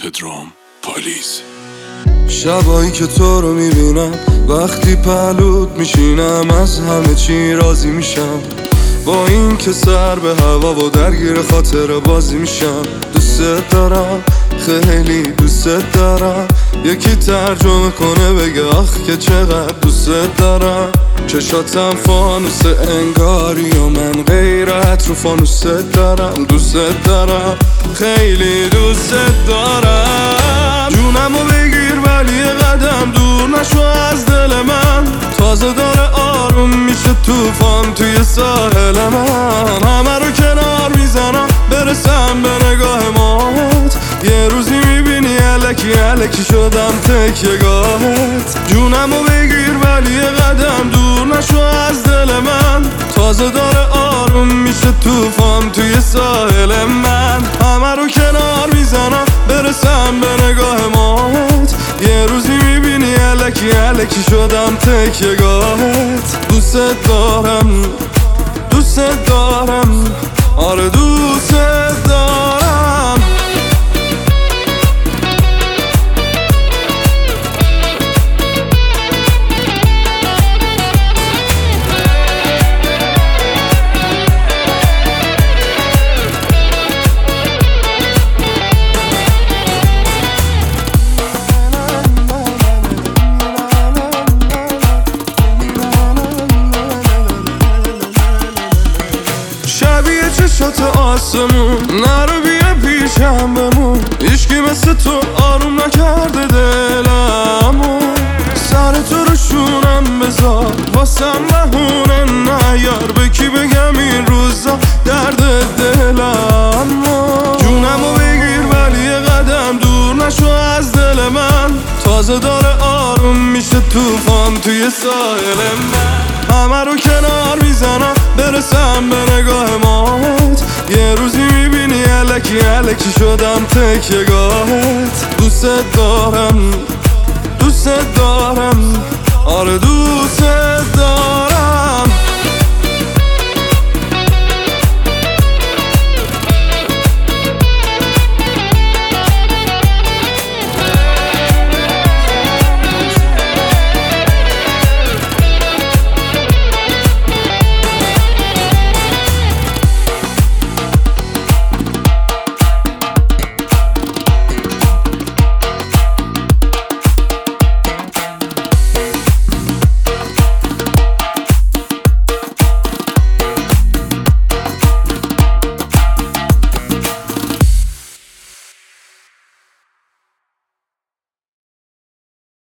پدرام پالیز. شبایی که تو رو میبینم، وقتی پهلوت میشینم، از همه چی راضی میشم. با این که سر به هوا و درگیر خاطر بازی میشم. دوست دارم، خیلی دوست دارم. یکی ترجمه کنه بگه آخ که چقدر دوست دارم. چشاتم فانوس انگاری و من غیرت رو فانوس دارم. دوست دارم، خیلی دوست دارم. جونمو بگیر ولی یه قدم دور نشو از دل من. تازه داره آروم میشه طوفان توی ساحل من. همه رو کنار میزنم برسم به نگاه مات. یه روزی میبینی الکی الکی شدم تکیه‌گاهت. جونمو بگیر ولی یه قدم دور نشو از دل من. تازه داره آروم میشه طوفان توی ساحل من. همه رو کنار میزنم برسم به نگاه مات. یه روزی میبینی الکی الکی شدم تکیه‌گاهت. دوست دارم، دوست دارم، آره دوست دارم. شبیه چشات آسمون نرو بیا پیشم بمون. هیچکی مثل تو آروم نکرده دلمو. سر تو رو شونم بذار واسم بهونه نیار. به کی بگم این روزا درد دلمو. جونمو بگیر ولی یه قدم دور نشو از دل من. تازه داره آروم میشه طوفان توی ساحل من. همه رو کنار میزنم برسم به نگاه مات. یه روزی میبینی الکی الکی شدم تکیه‌گاهت. دوست دارم، دوست دارم، آره دوست